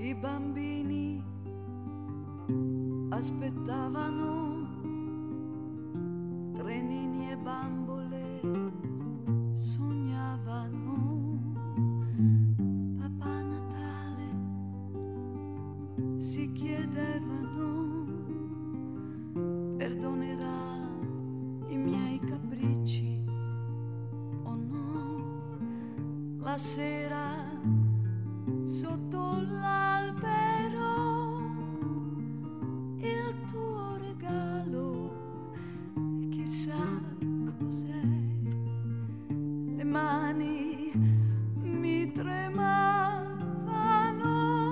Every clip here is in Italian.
I bambini aspettavano, trenini e bambole sognavano. Papà Natale si chiedevano, perdonerà i miei capricci o no? La sera sotto l'albero il tuo regalo, chissà cos'è. Le mani mi tremavano,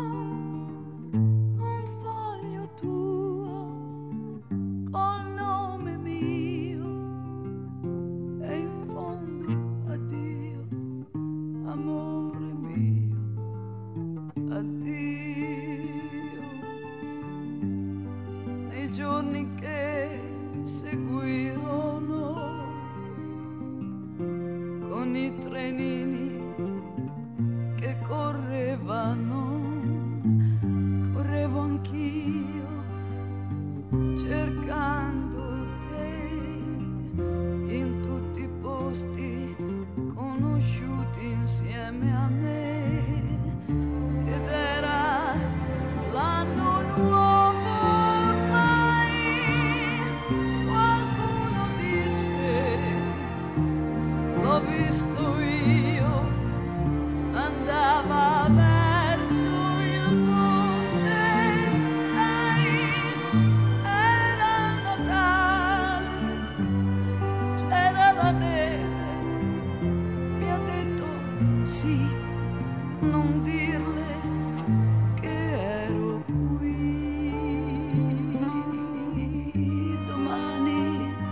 un foglio tuo col nome mio e in fondo addio, amore mio, addio. Nei giorni che seguirono, con i trenini che correvano, correvo anch'io cercando te in tutti i posti conosciuti insieme a me. Ed era l'anno nuovo ormai, qualcuno disse, l'ho visto io, andava verso il ponte, sai, era Natale, c'era la neve, mi ha detto sì, non dirle che ero qui. Domani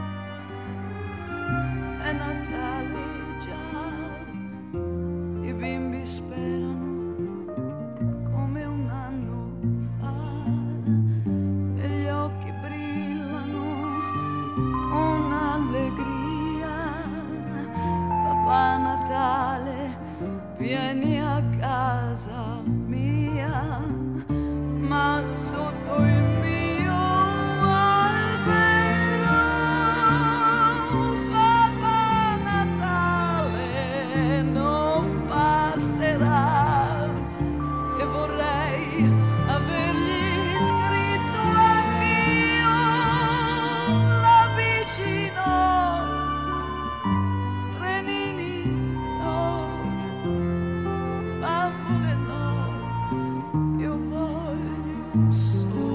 è Natale già, i bimbi sperano come un anno fa e gli occhi brillano con allegria. Papà Natale, vieni a casa mia, ma sotto il mio albero. Papà Natale non passerà e vorrei avergli scritto anch'io la vicino. Trenini no, bambole no, io voglio solo